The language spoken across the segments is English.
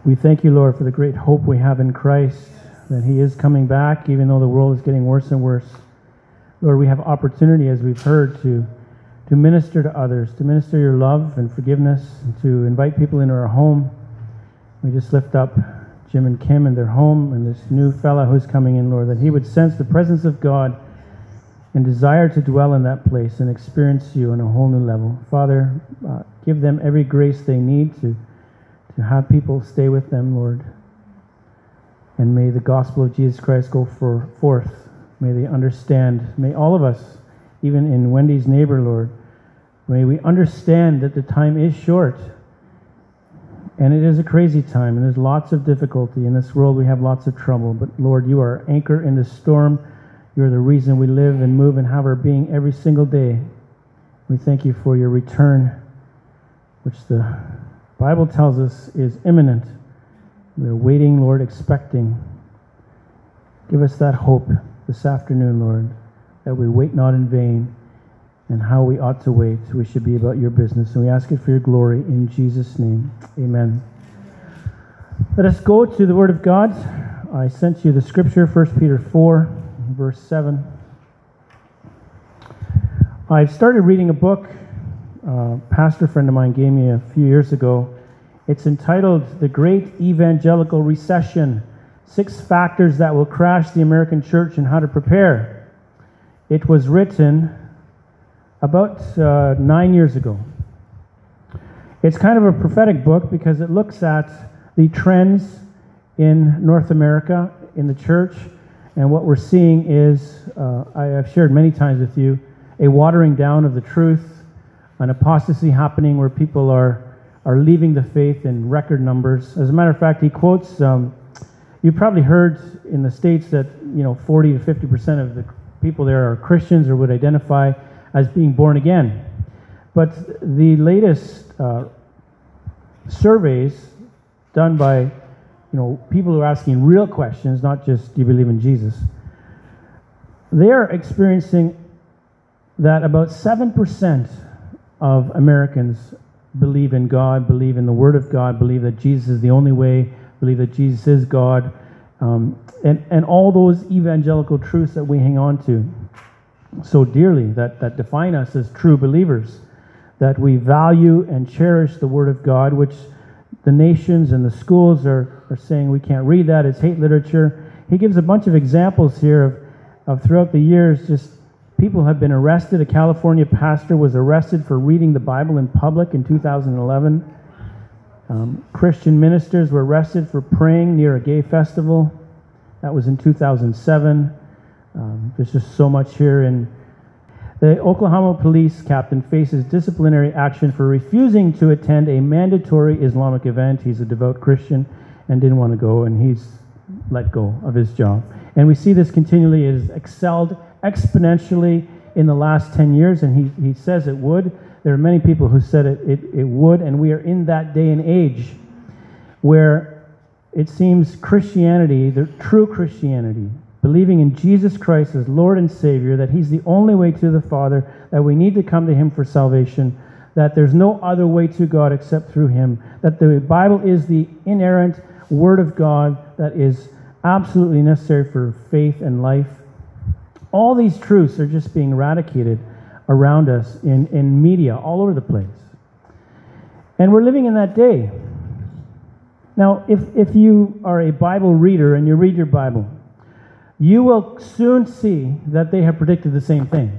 We thank you, Lord, for the great hope we have in Christ, that he is coming back, even though the world is getting worse and worse. Lord, we have opportunity, as we've heard, to minister to others, to minister your love and forgiveness, and to invite people into our home. We just lift up Jim and Kim in their home, and this new fella who's coming in, Lord, that he would sense the presence of God and desire to dwell in that place and experience you on a whole new level. Father, give them every grace they need to have people stay with them, Lord. And may the gospel of Jesus Christ go forth. May they understand. May all of us, even in Wendy's neighbor, Lord, may we understand that the time is short. And it is a crazy time, and there's lots of difficulty. In this world, we have lots of trouble. But Lord, you are anchor in the storm. You're the reason we live and move and have our being every single day. We thank you for your return, which the Bible tells us is imminent. We're waiting, Lord, expecting. Give us that hope this afternoon, Lord, that we wait not in vain, and how we ought to wait. We should be about your business. And we ask it for your glory in Jesus' name. Amen. Let us go to the Word of God. I sent you the scripture, 1 Peter 4, verse 7. I've started reading a book a pastor friend of mine gave me a few years ago. It's entitled The Great Evangelical Recession, 6 Factors That Will Crash the American Church and How to Prepare. It was written about 9 years ago. It's kind of a prophetic book because it looks at the trends in North America, in the church, and what we're seeing is, I have shared many times with you, a watering down of the truth, an apostasy happening where people are leaving the faith in record numbers. As a matter of fact, he quotes, you probably heard in the States that 40 to 50% of the people there are Christians or would identify as being born again. But the latest surveys done by people who are asking real questions, not just do you believe in Jesus, they are experiencing that about 7% of Americans believe in God, believe in the Word of God, believe that Jesus is the only way, believe that Jesus is God, and all those evangelical truths that we hang on to so dearly, that define us as true believers, that we value and cherish the Word of God, which the nations and the schools are saying we can't read that, it's hate literature. He gives a bunch of examples here of throughout the years, just people have been arrested. A California pastor was arrested for reading the Bible in public in 2011. Christian ministers were arrested for praying near a gay festival. That was in 2007. There's just so much here. And the Oklahoma police captain faces disciplinary action for refusing to attend a mandatory Islamic event. He's a devout Christian and didn't want to go, and he's let go of his job. And we see this continually. It has excelled exponentially in the last 10 years, and he says it would. There are many people who said it would, and we are in that day and age where it seems Christianity, the true Christianity, believing in Jesus Christ as Lord and Savior, that He's the only way to the Father, that we need to come to Him for salvation, that there's no other way to God except through Him, that the Bible is the inerrant Word of God that is absolutely necessary for faith and life. All these truths are just being eradicated around us in media all over the place. And we're living in that day. Now, if you are a Bible reader and you read your Bible, you will soon see that they have predicted the same thing.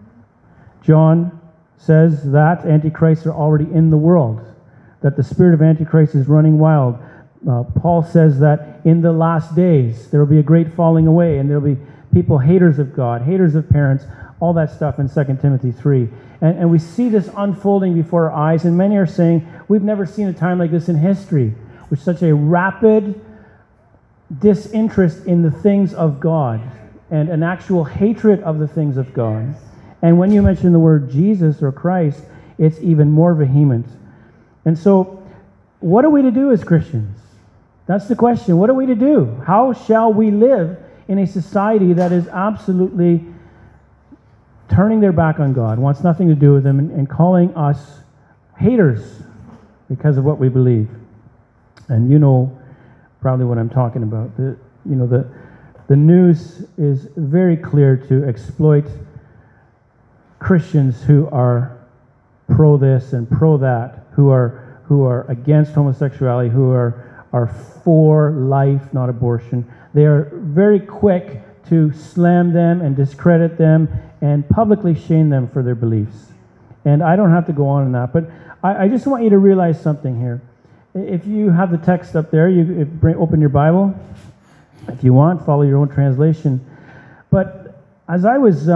John says that Antichrists are already in the world, that the spirit of Antichrist is running wild. Paul says that in the last days there will be a great falling away, and there will be people haters of God, haters of parents, all that stuff in 2 Timothy 3. And we see this unfolding before our eyes, and many are saying, we've never seen a time like this in history, with such a rapid disinterest in the things of God and an actual hatred of the things of God. And when you mention the word Jesus or Christ, it's even more vehement. And so, what are we to do as Christians? That's the question. What are we to do? How shall we live in a society that is absolutely turning their back on God, wants nothing to do with them, and calling us haters because of what we believe? And you know probably what I'm talking about. The news is very clear to exploit Christians who are pro this and pro that, who are against homosexuality, who are for life, not abortion. They are very quick to slam them and discredit them and publicly shame them for their beliefs. And I don't have to go on in that, but I just want you to realize something here. If you have the text up there, open your Bible. If you want, follow your own translation. But as I was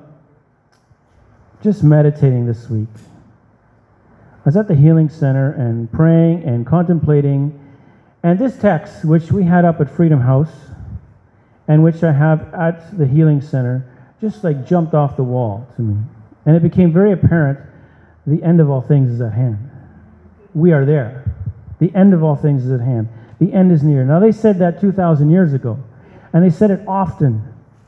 just meditating this week, I was at the Healing Center and praying and contemplating, and this text, which we had up at Freedom House, and which I have at the Healing Center, just like jumped off the wall to me. And it became very apparent, the end of all things is at hand. We are there. The end of all things is at hand. The end is near. Now, they said that 2,000 years ago, and they said it often.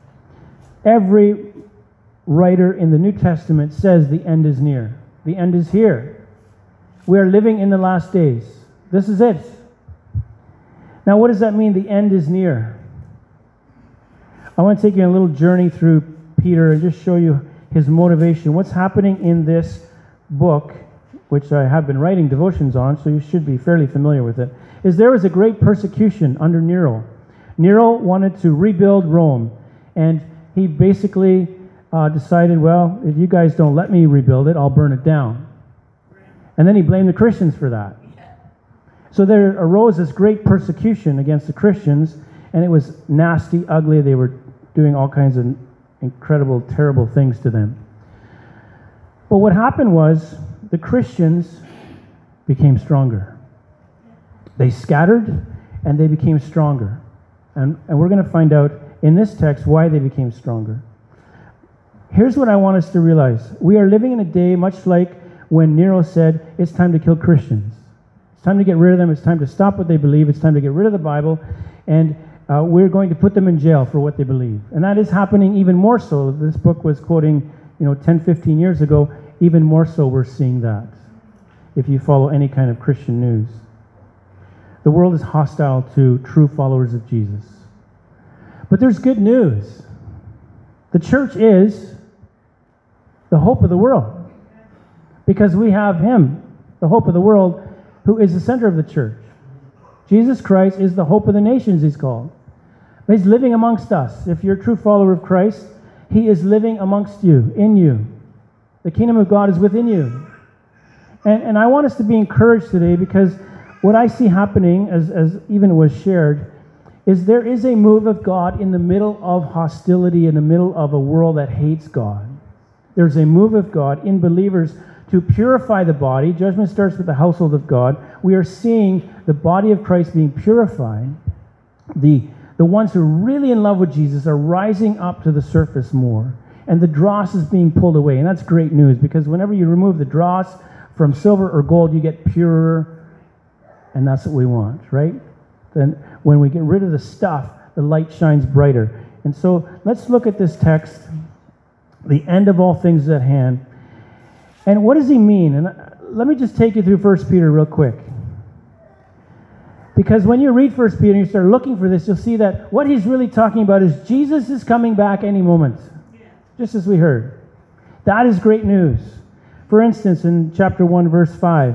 Every writer in the New Testament says the end is near. The end is here. We are living in the last days. This is it. Now, what does that mean, the end is near? I want to take you on a little journey through Peter and just show you his motivation. What's happening in this book, which I have been writing devotions on, so you should be fairly familiar with it, is there was a great persecution under Nero. Nero wanted to rebuild Rome, and he basically decided, well, if you guys don't let me rebuild it, I'll burn it down. And then he blamed the Christians for that. So there arose this great persecution against the Christians, and it was nasty, ugly. They were doing all kinds of incredible, terrible things to them. But what happened was the Christians became stronger. They scattered, and they became stronger. And we're going to find out in this text why they became stronger. Here's what I want us to realize. We are living in a day much like when Nero said, it's time to kill Christians. It's time to get rid of them. It's time to stop what they believe. It's time to get rid of the Bible. And we're going to put them in jail for what they believe. And that is happening even more so. This book was quoting, 10, 15 years ago. Even more so we're seeing that, if you follow any kind of Christian news. The world is hostile to true followers of Jesus. But there's good news. The church is the hope of the world. Because we have Him, the hope of the world, who is the center of the church. Jesus Christ is the hope of the nations, He's called. He's living amongst us. If you're a true follower of Christ, He is living amongst you, in you. The kingdom of God is within you. And I want us to be encouraged today, because what I see happening, as even was shared, is there is a move of God in the middle of hostility, in the middle of a world that hates God. There's a move of God in believers to purify the body. Judgment starts with the household of God. We are seeing the body of Christ being purified. The ones who are really in love with Jesus are rising up to the surface more. And the dross is being pulled away. And that's great news, because whenever you remove the dross from silver or gold, you get purer. And that's what we want, right? Then when we get rid of the stuff, the light shines brighter. And so let's look at this text. The end of all things is at hand. And what does he mean? And let me just take you through 1 Peter real quick. Because when you read 1 Peter and you start looking for this, you'll see that what he's really talking about is Jesus is coming back any moment. Just as we heard. That is great news. For instance, in chapter 1, verse 5,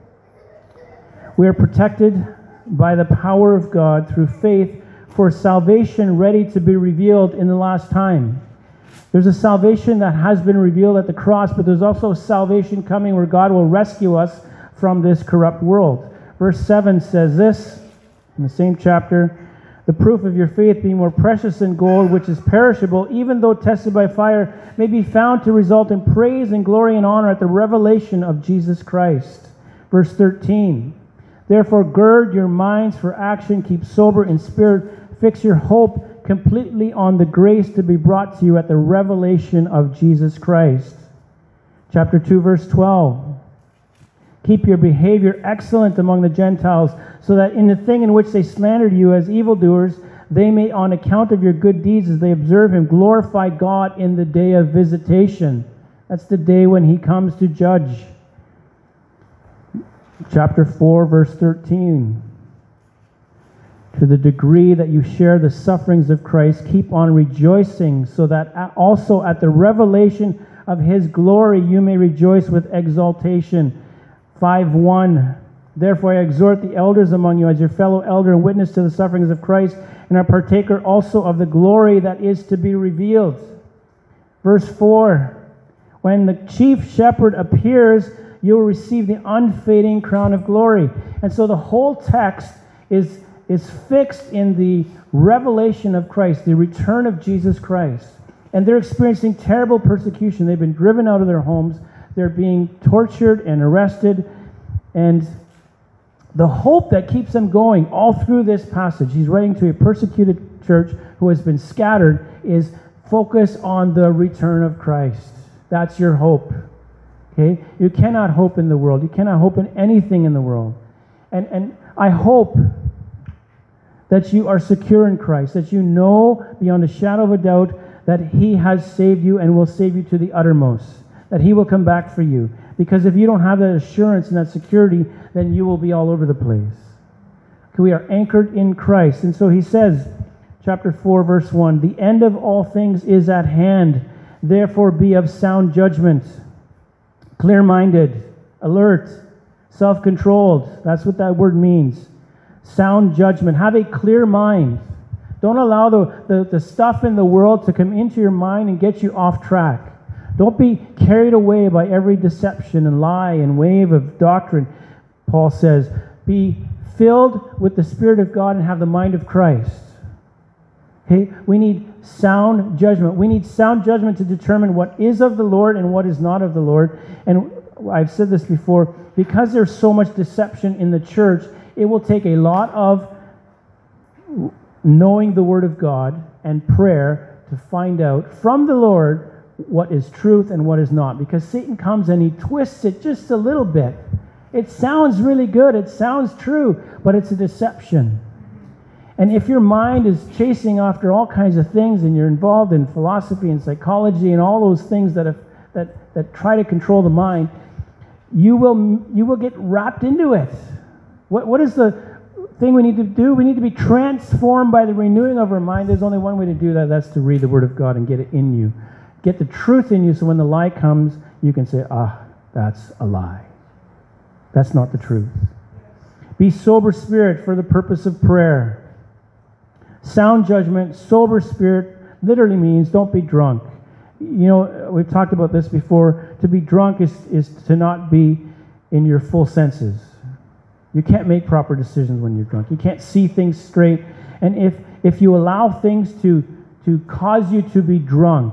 we are protected by the power of God through faith for salvation ready to be revealed in the last time. There's a salvation that has been revealed at the cross, but there's also salvation coming where God will rescue us from this corrupt world. Verse 7 says this, in the same chapter, the proof of your faith being more precious than gold, which is perishable, even though tested by fire, may be found to result in praise and glory and honor at the revelation of Jesus Christ. Verse 13, therefore gird your minds for action, keep sober in spirit, fix your hope completely on the grace to be brought to you at the revelation of Jesus Christ. Chapter 2, verse 12. Keep your behavior excellent among the Gentiles, so that in the thing in which they slandered you as evildoers, they may, on account of your good deeds as they observe Him, glorify God in the day of visitation. That's the day when He comes to judge. Chapter 4, verse 13. To the degree that you share the sufferings of Christ, keep on rejoicing, so that also at the revelation of his glory you may rejoice with exaltation. 5:1. Therefore I exhort the elders among you as your fellow elder and witness to the sufferings of Christ, and are partaker also of the glory that is to be revealed. Verse 4. When the chief shepherd appears, you will receive the unfading crown of glory. And so the whole text is fixed in the revelation of Christ, the return of Jesus Christ. And they're experiencing terrible persecution. They've been driven out of their homes. They're being tortured and arrested. And the hope that keeps them going all through this passage, he's writing to a persecuted church who has been scattered, is focus on the return of Christ. That's your hope. Okay? You cannot hope in the world. You cannot hope in anything in the world. And I hope that you are secure in Christ, that you know beyond a shadow of a doubt that he has saved you and will save you to the uttermost, that he will come back for you. Because if you don't have that assurance and that security, then you will be all over the place. We are anchored in Christ. And so he says, chapter 4, verse 1, the end of all things is at hand. Therefore be of sound judgment, clear-minded, alert, self-controlled. That's what that word means. Sound judgment. Have a clear mind. Don't allow the stuff in the world to come into your mind and get you off track. Don't be carried away by every deception and lie and wave of doctrine. Paul says, be filled with the Spirit of God and have the mind of Christ. Okay? We need sound judgment. We need sound judgment to determine what is of the Lord and what is not of the Lord. And I've said this before, because there's so much deception in the church, it will take a lot of knowing the Word of God and prayer to find out from the Lord what is truth and what is not. Because Satan comes and he twists it just a little bit. It sounds really good. It sounds true, but it's a deception. And if your mind is chasing after all kinds of things and you're involved in philosophy and psychology and all those things that try to control the mind, you will get wrapped into it. What is the thing we need to do? We need to be transformed by the renewing of our mind. There's only one way to do that. That's to read the Word of God and get it in you. Get the truth in you so when the lie comes, you can say, that's a lie. That's not the truth. Be sober spirit for the purpose of prayer. Sound judgment, sober spirit literally means don't be drunk. You know, we've talked about this before. To be drunk is to not be in your full senses. You can't make proper decisions when you're drunk. You can't see things straight. And if you allow things to cause you to be drunk,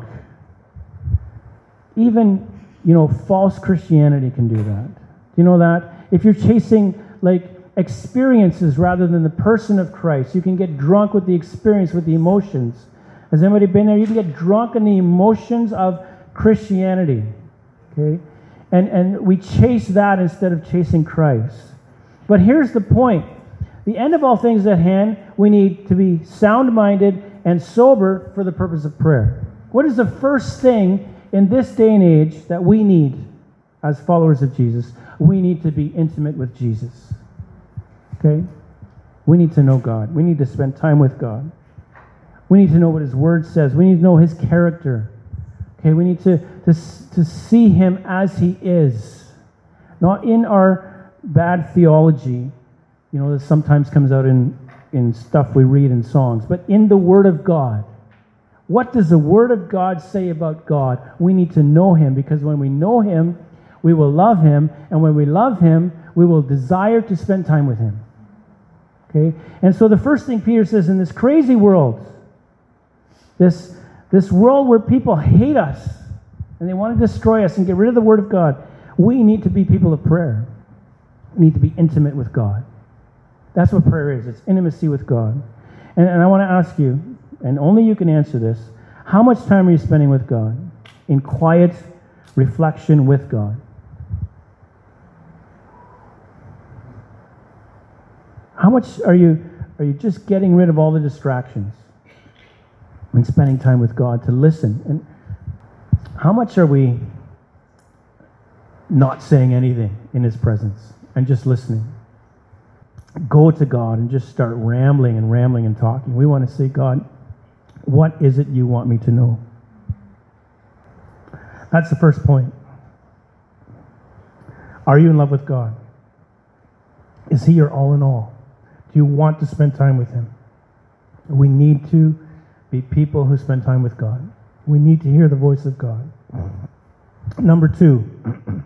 even, false Christianity can do that. Do you know that? If you're chasing, experiences rather than the person of Christ, you can get drunk with the experience, with the emotions. Has anybody been there? You can get drunk in the emotions of Christianity. Okay? And we chase that instead of chasing Christ. But here's the point. The end of all things at hand, we need to be sound-minded and sober for the purpose of prayer. What is the first thing in this day and age that we need as followers of Jesus? We need to be intimate with Jesus. Okay? We need to know God. We need to spend time with God. We need to know what His Word says. We need to know His character. Okay? We need to see Him as He is. Not in our bad theology, that sometimes comes out in stuff we read in songs, but in the Word of God. What does the Word of God say about God? We need to know Him, because when we know Him, we will love Him, and when we love Him, we will desire to spend time with Him. Okay? And so the first thing Peter says, in this crazy world, this world where people hate us, and they want to destroy us and get rid of the Word of God, we need to be people of prayer. We need to be intimate with God. That's what prayer is. It's intimacy with God. And I want to ask you, and only you can answer this, how much time are you spending with God? In quiet reflection with God. How much are you just getting rid of all the distractions and spending time with God to listen? And how much are we not saying anything in His presence and just listening? go to God and just start rambling and talking. We want to say, God, what is it you want me to know? That's the first point. Are you in love with God? Is He your all in all? Do you want to spend time with Him? We need to be people who spend time with God. We need to hear the voice of God. Number 2,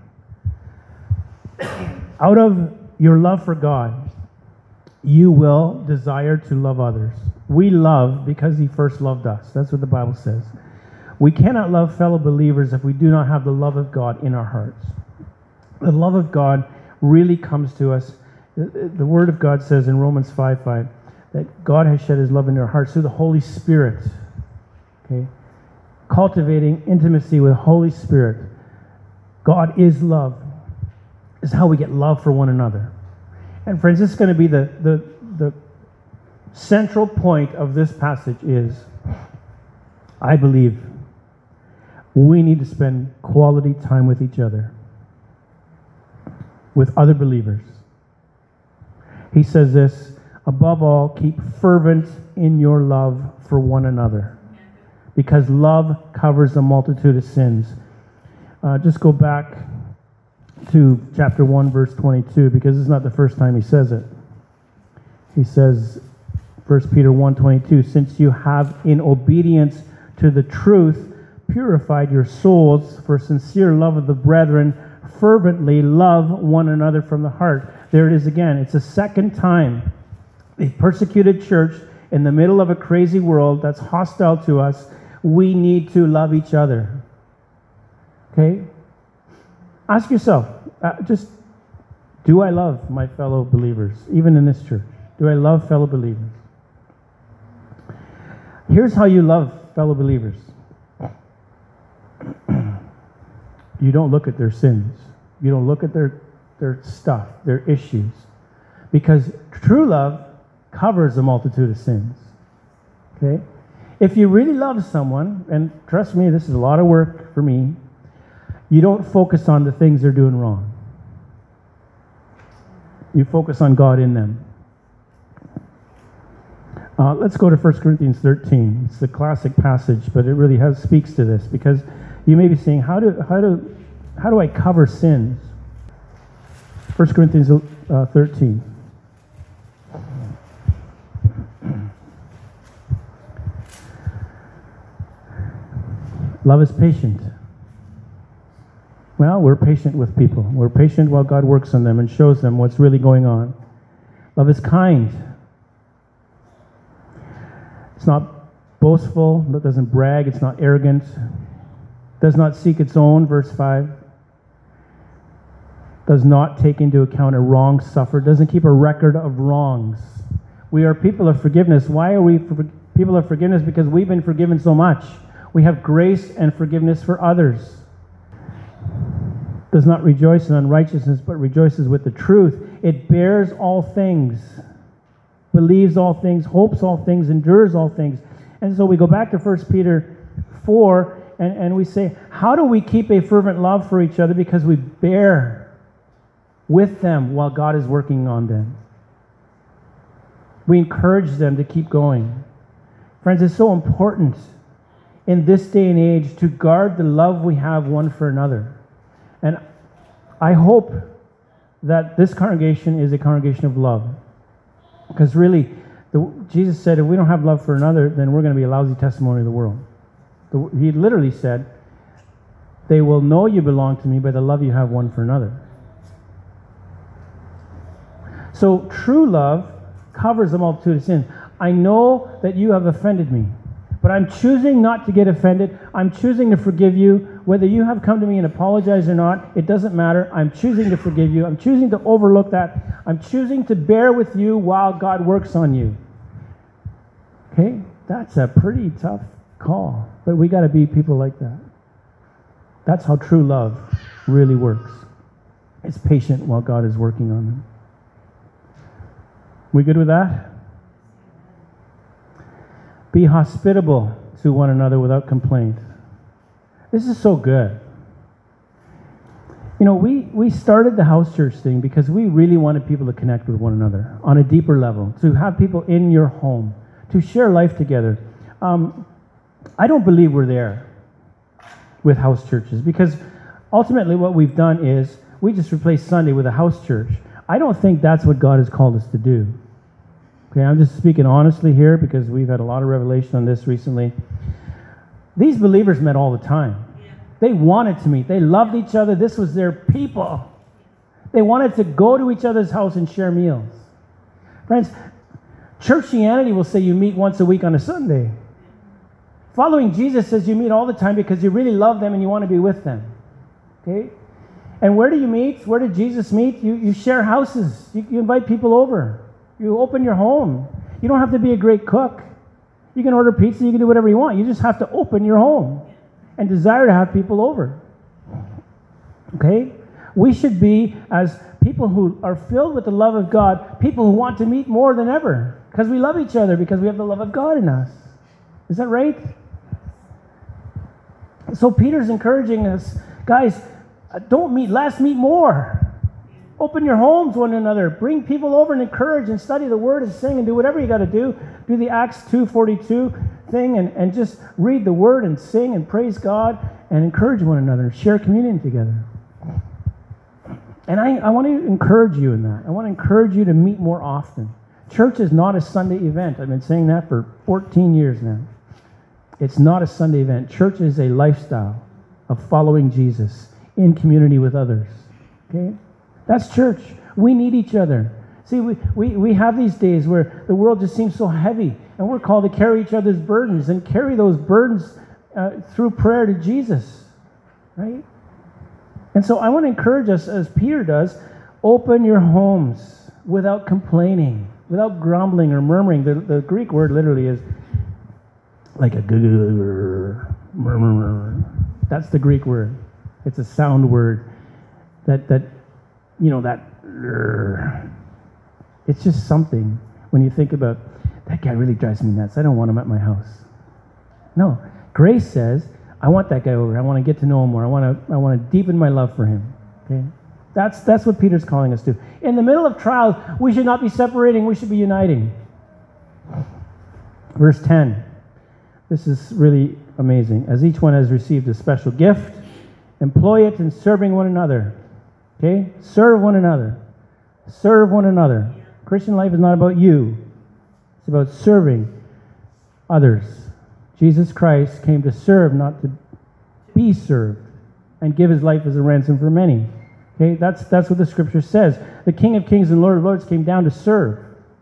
out of your love for God, you will desire to love others. We love because He first loved us. That's what the Bible says. We cannot love fellow believers if we do not have the love of God in our hearts. The love of God really comes to us. The Word of God says in Romans 5:5 that God has shed His love in our hearts through the Holy Spirit. Okay? Cultivating intimacy with Holy Spirit. God is love. Is how we get love for one another. And friends, this is going to be the central point of this passage is, I believe, we need to spend quality time with each other, with other believers. He says this, above all, keep fervent in your love for one another, because love covers a multitude of sins. Just go back to chapter 1, verse 22, because it's not the first time he says it. He says, 1 Peter 1:22, since you have, in obedience to the truth, purified your souls for sincere love of the brethren, fervently love one another from the heart. There it is again. It's the second time a persecuted church in the middle of a crazy world that's hostile to us. We need to love each other. Okay? Ask yourself, do I love my fellow believers, even in this church? Do I love fellow believers? Here's how you love fellow believers. You don't look at their sins. You don't look at their stuff, their issues. Because true love covers a multitude of sins. Okay? If you really love someone, and trust me, this is a lot of work for me, you don't focus on the things they're doing wrong. You focus on God in them. Let's go to 1 Corinthians 13. It's the classic passage, but it really speaks to this, because you may be saying, how do I cover sins? 1 Corinthians 13. Love is patient. Well, we're patient with people. We're patient while God works on them and shows them what's really going on. Love is kind. It's not boastful. It doesn't brag. It's not arrogant. Does not seek its own, verse 5. Does not take into account a wrong suffered. Doesn't keep a record of wrongs. We are people of forgiveness. Why are we people of forgiveness? Because we've been forgiven so much. We have grace and forgiveness for others. Does not rejoice in unrighteousness, but rejoices with the truth. It bears all things, believes all things, hopes all things, endures all things. And so we go back to 1 Peter 4, and we say, how do we keep a fervent love for each other? Because we bear with them while God is working on them. We encourage them to keep going. Friends, it's so important in this day and age to guard the love we have one for another. And I hope that this congregation is a congregation of love. Because really, Jesus said, if we don't have love for another, then we're going to be a lousy testimony of the world. He literally said, they will know you belong to me by the love you have one for another. So true love covers a multitude of sins. I know that you have offended me, but I'm choosing not to get offended. I'm choosing to forgive you. Whether you have come to me and apologized or not, it doesn't matter. I'm choosing to forgive you. I'm choosing to overlook that. I'm choosing to bear with you while God works on you. Okay? That's a pretty tough call. But we got to be people like that. That's how true love really works. It's patient while God is working on them. We good with that? Be hospitable to one another without complaint. This is so good. You know, we started the house church thing because we really wanted people to connect with one another on a deeper level, to have people in your home, to share life together. I don't believe we're there with house churches, because ultimately what we've done is we just replaced Sunday with a house church. I don't think that's what God has called us to do. Okay, I'm just speaking honestly here because we've had a lot of revelation on this recently. These believers met all the time. They wanted to meet. They loved each other. This was their people. They wanted to go to each other's house and share meals. Friends, churchianity will say you meet once a week on a Sunday. Following Jesus says you meet all the time because you really love them and you want to be with them. Okay? And where do you meet? Where did Jesus meet? You share houses. You invite people over. You open your home. You don't have to be a great cook. You can order pizza. You can do whatever you want. You just have to open your home and desire to have people over. Okay? We should be, as people who are filled with the love of God, people who want to meet more than ever because we love each other, because we have the love of God in us. Is that right? So Peter's encouraging us, guys, don't meet less, meet more. Open your homes to one another. Bring people over and encourage and study the Word and sing and do whatever you got to do. Do the Acts 2:42 thing and just read the Word and sing and praise God and encourage one another. Share communion together. And I want to encourage you in that. I want to encourage you to meet more often. Church is not a Sunday event. I've been saying that for 14 years now. It's not a Sunday event. Church is a lifestyle of following Jesus in community with others. Okay? That's church. We need each other. See, we have these days where the world just seems so heavy, and we're called to carry each other's burdens and carry those burdens through prayer to Jesus, right? And so I want to encourage us, as Peter does, open your homes without complaining, without grumbling or murmuring. The Greek word literally is like a murmur. That's the Greek word. It's a sound word that it's just something when you think about, that guy really drives me nuts. I don't want him at my house. No, grace says, I want that guy over. I want to get to know him more. I want to deepen my love for him. Okay, that's what Peter's calling us to. In the middle of trials, we should not be separating. We should be uniting. Verse 10. This is really amazing. As each one has received a special gift, employ it in serving one another. Okay? Serve one another. Serve one another. Christian life is not about you. It's about serving others. Jesus Christ came to serve, not to be served, and give his life as a ransom for many. Okay? That's what the scripture says. The King of Kings and Lord of Lords came down to serve.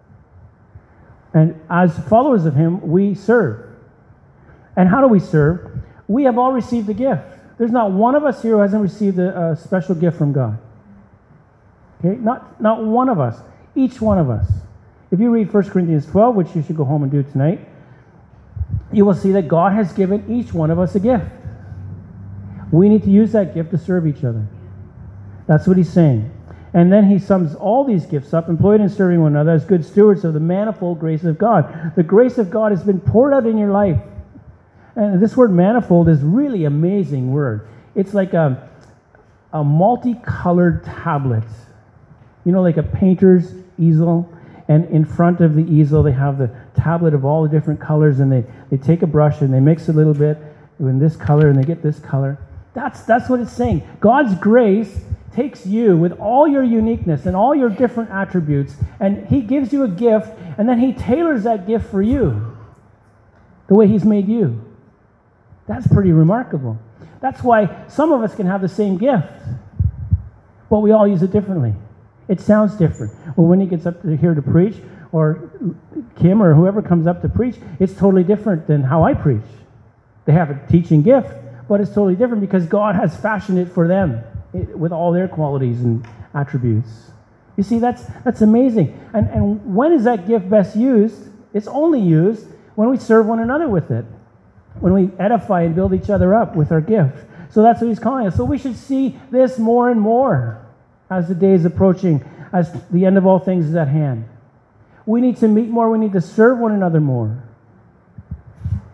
And as followers of him, we serve. And how do we serve? We have all received a gift. There's not one of us here who hasn't received a special gift from God. Okay? Not one of us. Each one of us. If you read 1 Corinthians 12, which you should go home and do tonight, you will see that God has given each one of us a gift. We need to use that gift to serve each other. That's what he's saying. And then he sums all these gifts up, employed in serving one another as good stewards of the manifold grace of God. The grace of God has been poured out in your life. And this word manifold is really amazing word. It's like a multicolored tablet. You know, like a painter's easel. And in front of the easel, they have the tablet of all the different colors, and they take a brush and they mix a little bit in this color, and they get this color. That's what it's saying. God's grace takes you with all your uniqueness and all your different attributes, and he gives you a gift, and then he tailors that gift for you, the way he's made you. That's pretty remarkable. That's why some of us can have the same gift, but we all use it differently. It sounds different. Well, when he gets up here to preach, or Kim or whoever comes up to preach, it's totally different than how I preach. They have a teaching gift, but it's totally different because God has fashioned it for them with all their qualities and attributes. You see, that's amazing. And when is that gift best used? It's only used when we serve one another with it, when we edify and build each other up with our gift. So that's what he's calling us. So we should see this more and more as the day is approaching, as the end of all things is at hand. We need to meet more. We need to serve one another more.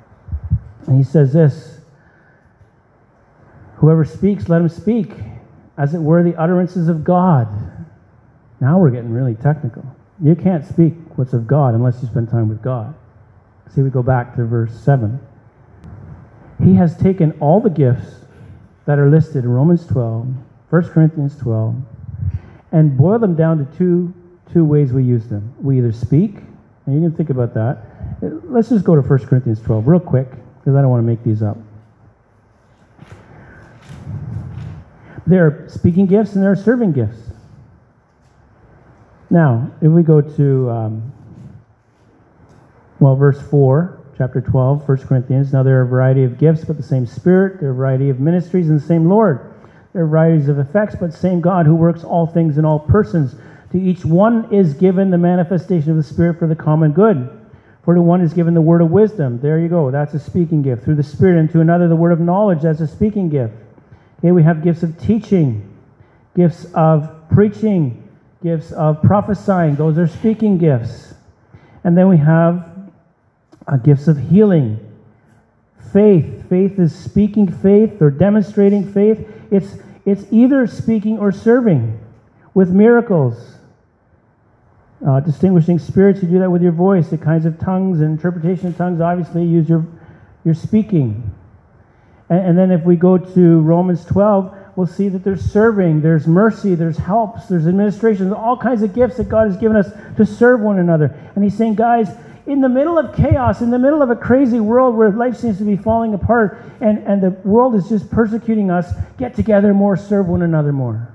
And he says this, whoever speaks, let him speak as it were the utterances of God. Now we're getting really technical. You can't speak what's of God unless you spend time with God. See, we go back to verse 7. He has taken all the gifts that are listed in Romans 12, 1 Corinthians 12, and boiled them down to two ways we use them. We either speak, and you can think about that. Let's just go to 1 Corinthians 12 real quick, because I don't want to make these up. There are speaking gifts and there are serving gifts. Now, if we go to, verse 4, chapter 12, 1 Corinthians. Now there are a variety of gifts, but the same Spirit. There are a variety of ministries and the same Lord. There are varieties of effects, but the same God who works all things in all persons. To each one is given the manifestation of the Spirit for the common good. For to one is given the word of wisdom. There you go. That's a speaking gift. Through the Spirit, and to another the word of knowledge. That's a speaking gift. Okay, we have gifts of teaching, gifts of preaching, gifts of prophesying. Those are speaking gifts. And then we have gifts of healing. Faith. Faith is speaking faith or demonstrating faith. It's either speaking or serving with miracles. Distinguishing spirits, you do that with your voice. The kinds of tongues and interpretation of tongues, obviously, use your speaking. And then if we go to Romans 12, we'll see that there's serving, there's mercy, there's helps, there's administration, there's all kinds of gifts that God has given us to serve one another. And he's saying, guys, in the middle of chaos, in the middle of a crazy world where life seems to be falling apart and the world is just persecuting us, get together more, serve one another more.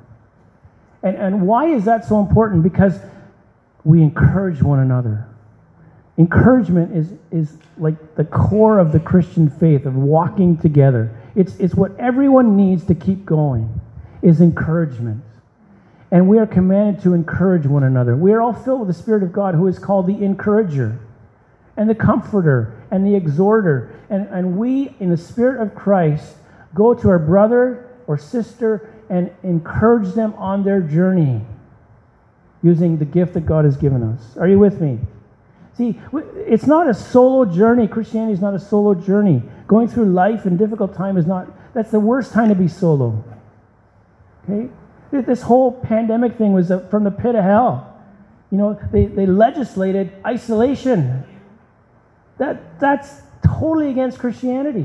And why is that so important? Because we encourage one another. Encouragement is like the core of the Christian faith, of walking together. It's what everyone needs to keep going, is encouragement. And we are commanded to encourage one another. We are all filled with the Spirit of God, who is called the encourager and the comforter and the exhorter. And we, in the Spirit of Christ, go to our brother or sister and encourage them on their journey using the gift that God has given us. Are you with me? See, it's not a solo journey. Christianity is not a solo journey. Going through life in difficult time is not, that's the worst time to be solo. Okay? This whole pandemic thing was from the pit of hell. You know, they legislated isolation. That's totally against Christianity.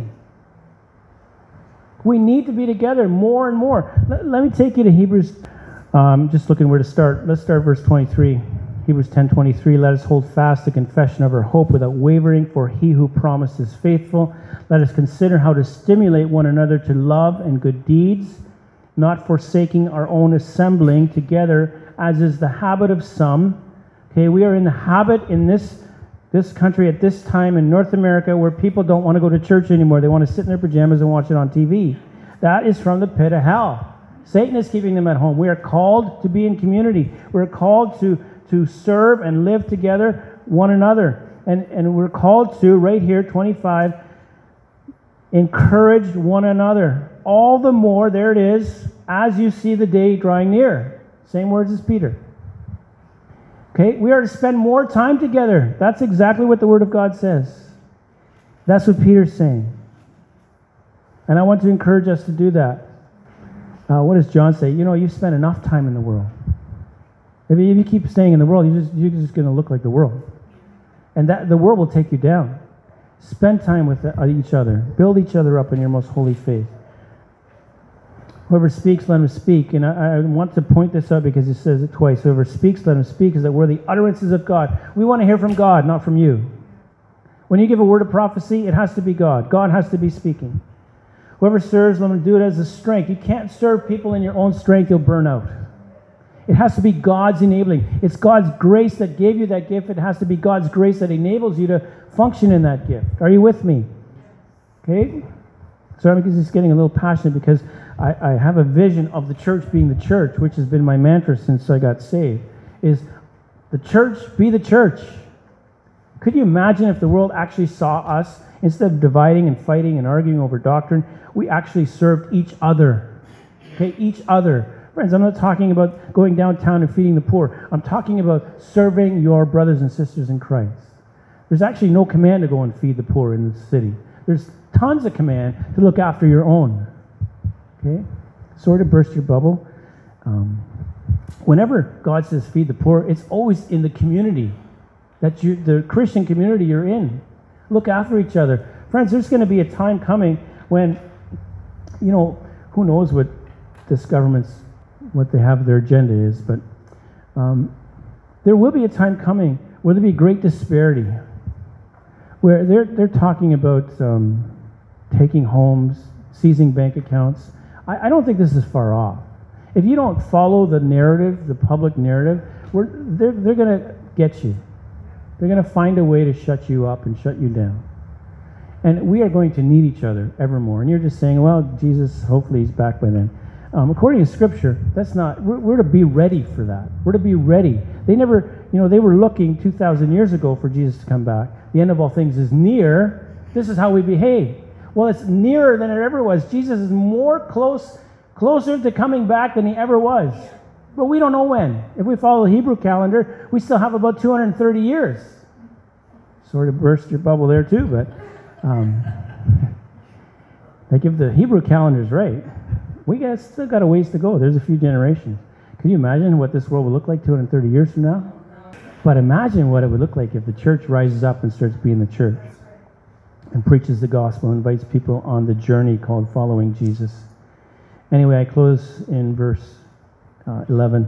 We need to be together more and more. Let me take you to Hebrews. Just looking where to start. Let's start verse 23. Hebrews 10:23. Let us hold fast the confession of our hope without wavering, for he who promised is faithful. Let us consider how to stimulate one another to love and good deeds, not forsaking our own assembling together, as is the habit of some. Okay, we are in the habit in this country at this time in North America where people don't want to go to church anymore. They want to sit in their pajamas and watch it on TV. That is from the pit of hell. Satan is keeping them at home. We are called to be in community. We're called to serve and live together one another. And we're called to, right here, 25, encourage one another. All the more, there it is, as you see the day drawing near. Same words as Peter. Okay, we are to spend more time together. That's exactly what the Word of God says. That's what Peter's saying. And I want to encourage us to do that. What does John say? You know, you've spent enough time in the world. If you keep staying in the world, you're just going to look like the world. And that the world will take you down. Spend time with each other. Build each other up in your most holy faith. Whoever speaks, let him speak. And I want to point this out because it says it twice. Whoever speaks, let him speak, is that we're the utterances of God. We want to hear from God, not from you. When you give a word of prophecy, it has to be God. God has to be speaking. Whoever serves, let him do it as a strength. You can't serve people in your own strength, you'll burn out. It has to be God's enabling. It's God's grace that gave you that gift. It has to be God's grace that enables you to function in that gift. Are you with me? Okay? So I'm just getting a little passionate because I have a vision of the church being the church, which has been my mantra since I got saved, is the church be the church. Could you imagine if the world actually saw us, instead of dividing and fighting and arguing over doctrine, we actually served each other. Okay, each other. Friends, I'm not talking about going downtown and feeding the poor. I'm talking about serving your brothers and sisters in Christ. There's actually no command to go and feed the poor in the city. There's tons of command to look after your own. Okay? Sorry to burst your bubble. Whenever God says feed the poor, it's always in the community, the Christian community you're in. Look after each other. Friends, there's going to be a time coming when, who knows what this government's, what they have their agenda is, but there will be a time coming where there'll be great disparity, where they're talking about taking homes, seizing bank accounts. I don't think this is far off. If you don't follow the narrative, the public narrative, they're going to get you. They're going to find a way to shut you up and shut you down. And we are going to need each other evermore. And you're just saying, well, Jesus, hopefully he's back by then. According to Scripture, that's not, we're to be ready for that. We're to be ready. They never, they were looking 2,000 years ago for Jesus to come back. The end of all things is near. This is how we behave. Well, it's nearer than it ever was. Jesus is closer to coming back than he ever was. But we don't know when. If we follow the Hebrew calendar, we still have about 230 years. Sort of burst your bubble there too, but like if the Hebrew calendar's right, we still got a ways to go. There's a few generations. Can you imagine what this world will look like 230 years from now? But imagine what it would look like if the church rises up and starts being the church and preaches the gospel, invites people on the journey called following Jesus. Anyway, I close in verse 11.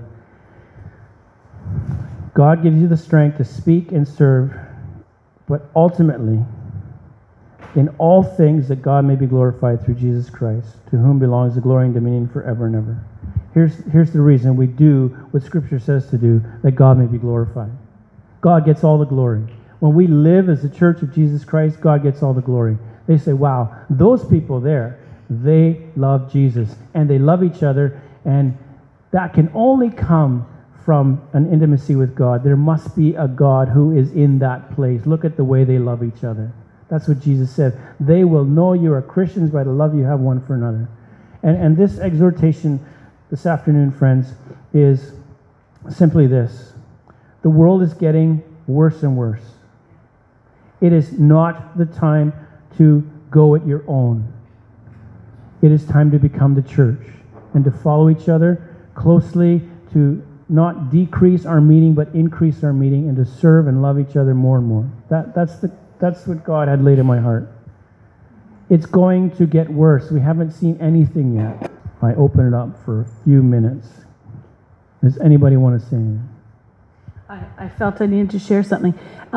God gives you the strength to speak and serve, but ultimately, in all things, that God may be glorified through Jesus Christ, to whom belongs the glory and dominion forever and ever. Here's the reason we do what Scripture says to do, that God may be glorified. God gets all the glory. When we live as the church of Jesus Christ, God gets all the glory. They say, wow, those people there, they love Jesus, and they love each other, and that can only come from an intimacy with God. There must be a God who is in that place. Look at the way they love each other. That's what Jesus said. They will know you are Christians by the love you have one for another. And this exhortation this afternoon, friends, is simply this. The world is getting worse and worse. It is not the time to go it your own. It is time to become the church and to follow each other closely, to not decrease our meeting but increase our meeting, and to serve and love each other more and more. That's what God had laid in my heart. It's going to get worse. We haven't seen anything yet. I open it up for a few minutes. Does anybody want to say anything? I felt I needed to share something.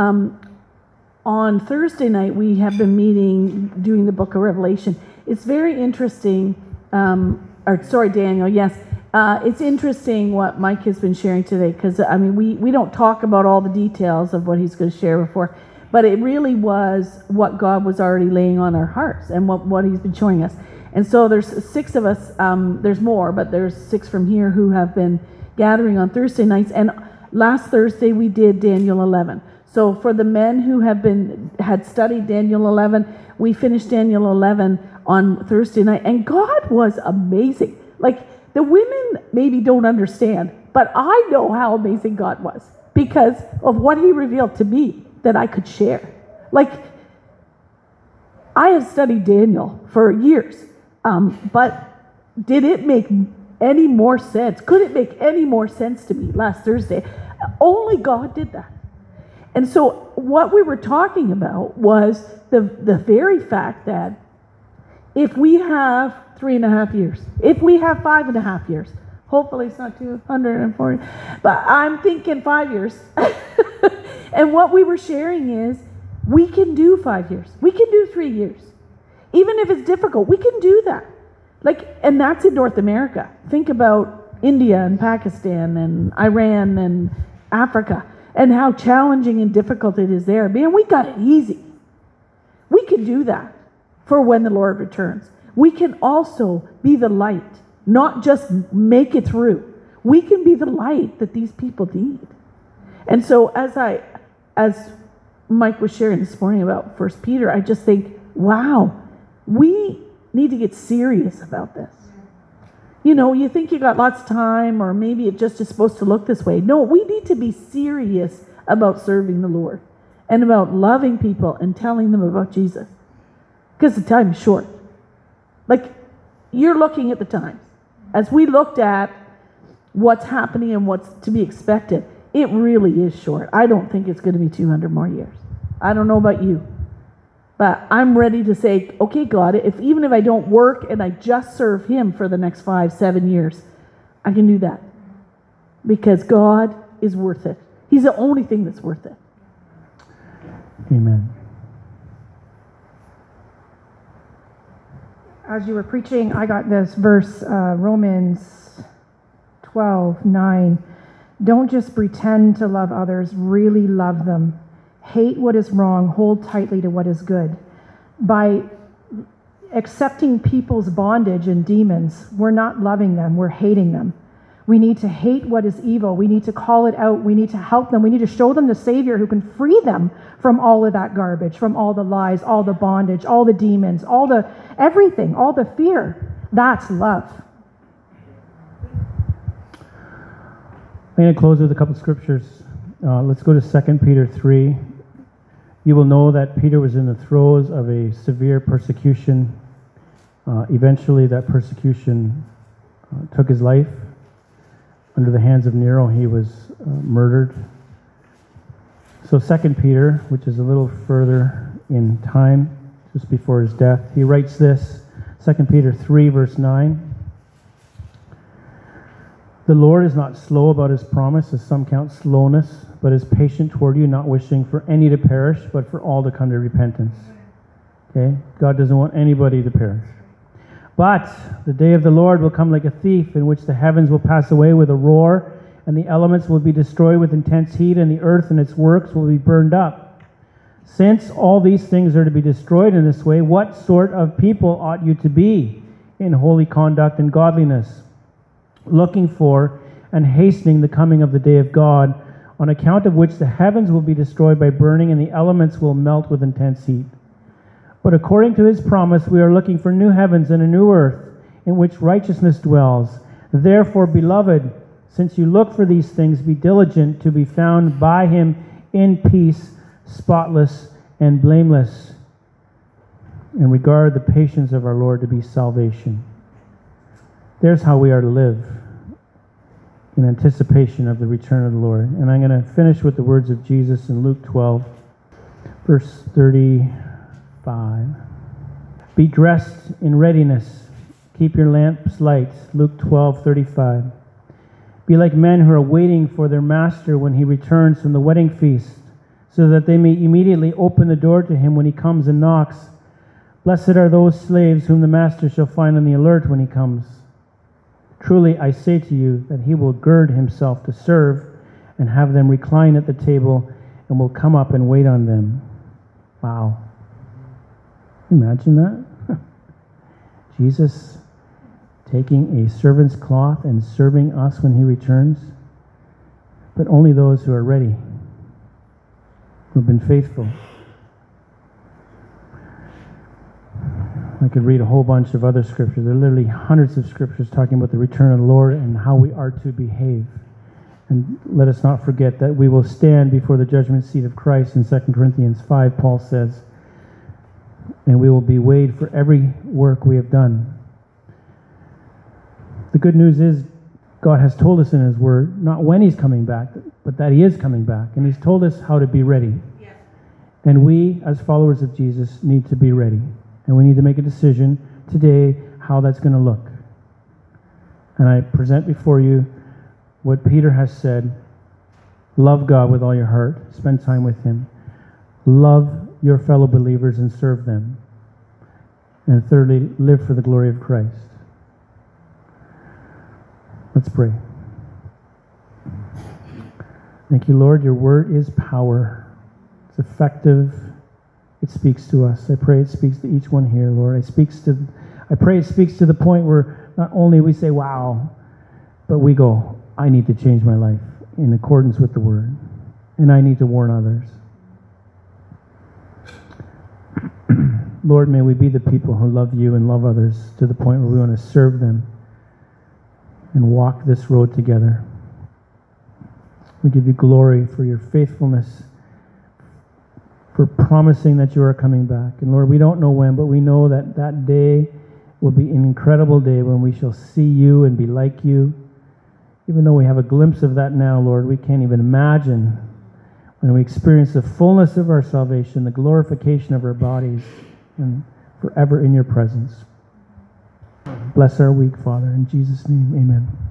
On Thursday night, we have been meeting, doing the book of Revelation. It's very interesting, Daniel, yes. It's interesting what Mike has been sharing today, because, we don't talk about all the details of what he's going to share before, but it really was what God was already laying on our hearts and what he's been showing us. And so there's 6 of us, there's more, but there's 6 from here who have been gathering on Thursday nights, and last Thursday we did Daniel 11. So for the men who had studied Daniel 11, we finished Daniel 11 on Thursday night, and God was amazing. Like, the women maybe don't understand, but I know how amazing God was because of what he revealed to me that I could share. Like, I have studied Daniel for years, but did it make any more sense? Could it make any more sense to me last Thursday? Only God did that. And so what we were talking about was the very fact that if we have 3.5 years, if we have 5.5 years, hopefully it's not 240, but I'm thinking 5 years. And what we were sharing is we can do 5 years. We can do 3 years. Even if it's difficult, we can do that. And that's in North America. Think about India and Pakistan and Iran and Africa, and how challenging and difficult it is there. Man, we got it easy. We can do that for when the Lord returns. We can also be the light, not just make it through. We can be the light that these people need. And so as Mike was sharing this morning about 1 Peter, I just think, wow, we need to get serious about this. You think you got lots of time, or maybe it just is supposed to look this way. No, we need to be serious about serving the Lord and about loving people and telling them about Jesus. Because the time is short. You're looking at the times. As we looked at what's happening and what's to be expected, it really is short. I don't think it's going to be 200 more years. I don't know about you. But I'm ready to say, okay, God, even if I don't work and I just serve him for the next 5-7 years, I can do that. Because God is worth it. He's the only thing that's worth it. Amen. As you were preaching, I got this verse, Romans 12:9. Don't just pretend to love others, really love them. Hate what is wrong, hold tightly to what is good. By accepting people's bondage and demons, we're not loving them, we're hating them. We need to hate what is evil. We need to call it out. We need to help them. We need to show them the Savior who can free them from all of that garbage, from all the lies, all the bondage, all the demons, all the everything, all the fear. That's love. I'm going to close with a couple of scriptures. Let's go to 2 Peter 3. You will know that Peter was in the throes of a severe persecution. Eventually, that persecution took his life. Under the hands of Nero, he was murdered. So 2 Peter, which is a little further in time, just before his death, he writes this, 2 Peter 3, verse 9. The Lord is not slow about his promise, as some count slowness, but is patient toward you, not wishing for any to perish, but for all to come to repentance. Okay? God doesn't want anybody to perish. But the day of the Lord will come like a thief, in which the heavens will pass away with a roar, and the elements will be destroyed with intense heat, and the earth and its works will be burned up. Since all these things are to be destroyed in this way, what sort of people ought you to be in holy conduct and godliness, looking for and hastening the coming of the day of God, on account of which the heavens will be destroyed by burning, and the elements will melt with intense heat? But according to his promise, we are looking for new heavens and a new earth, in which righteousness dwells. Therefore, beloved, since you look for these things, be diligent to be found by him in peace, spotless and blameless, and regard the patience of our Lord to be salvation. There's how we are to live, in anticipation of the return of the Lord. And I'm going to finish with the words of Jesus in Luke 12, verse 35. Be dressed in readiness. Keep your lamps light. Luke 12:35. Be like men who are waiting for their master when he returns from the wedding feast, so that they may immediately open the door to him when he comes and knocks. Blessed are those slaves whom the master shall find on the alert when he comes. Truly I say to you that he will gird himself to serve, and have them recline at the table, and will come up and wait on them. Wow. Imagine that. Jesus taking a servant's cloth and serving us when he returns. But only those who are ready, who have been faithful. I could read a whole bunch of other scriptures. There are literally hundreds of scriptures talking about the return of the Lord and how we are to behave. And let us not forget that we will stand before the judgment seat of Christ. In 2 Corinthians 5, Paul says, and we will be weighed for every work we have done. The good news is God has told us in his word, not when he's coming back, but that he is coming back. And he's told us how to be ready. Yeah. And we, as followers of Jesus, need to be ready. And we need to make a decision today how that's going to look. And I present before you what Peter has said. Love God with all your heart. Spend time with him. Love your fellow believers and serve them. And thirdly, live for the glory of Christ. Let's pray. Thank you, Lord. Your word is power. It's effective. It speaks to us. I pray it speaks to each one here, Lord. I pray it speaks to the point where not only we say, wow, but we go, I need to change my life in accordance with the word. And I need to warn others. Lord, may we be the people who love you and love others to the point where we want to serve them and walk this road together. We give you glory for your faithfulness, for promising that you are coming back. And Lord, we don't know when, but we know that that day will be an incredible day when we shall see you and be like you. Even though we have a glimpse of that now, Lord, we can't even imagine when we experience the fullness of our salvation, the glorification of our bodies, and forever in your presence. Bless our week, Father. In Jesus' name, amen.